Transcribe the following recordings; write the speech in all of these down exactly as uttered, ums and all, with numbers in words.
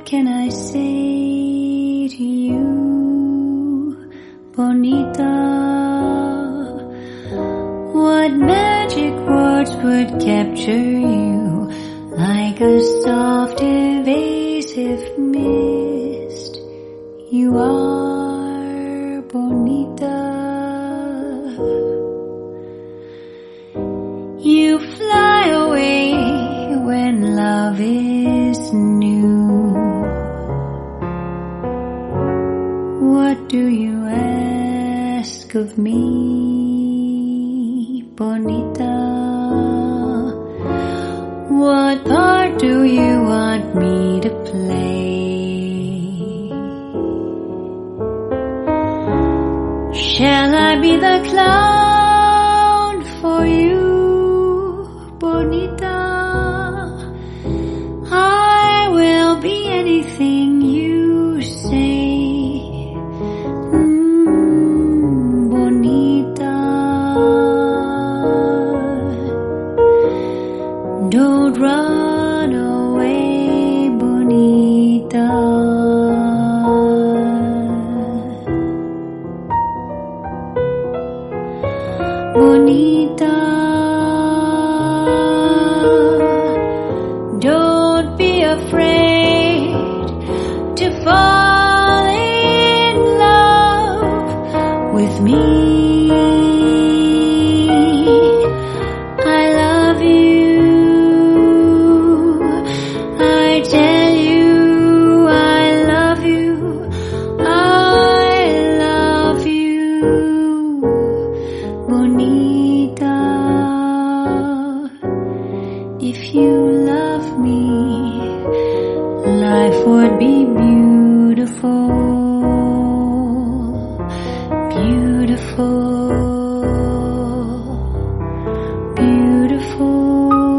can I say to you, Bonita? What magic words would capture you like a soft evasive mist? You are Bonita. You fly away when love is new. What do you ask of me, Bonita? What part do you want me to play? Shall I be the clown for you, Bonita? I will be anything you say, mm, Bonita. Don't run away, Bonita. Bonita, don't be afraid to fall in love with me. I love you, I tell you I love you, I love you, Bonita. If you love me, life would be beautiful, beautiful, beautiful.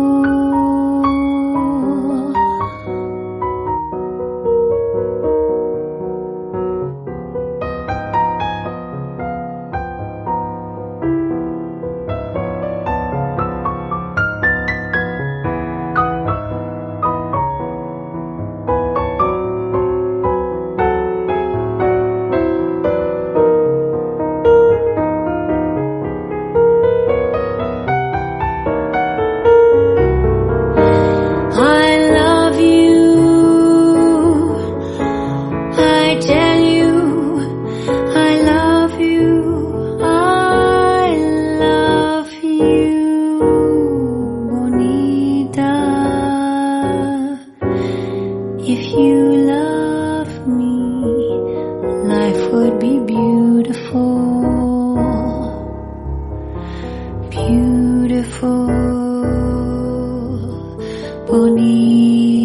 If you love me, life would be beautiful, beautiful, Bonita.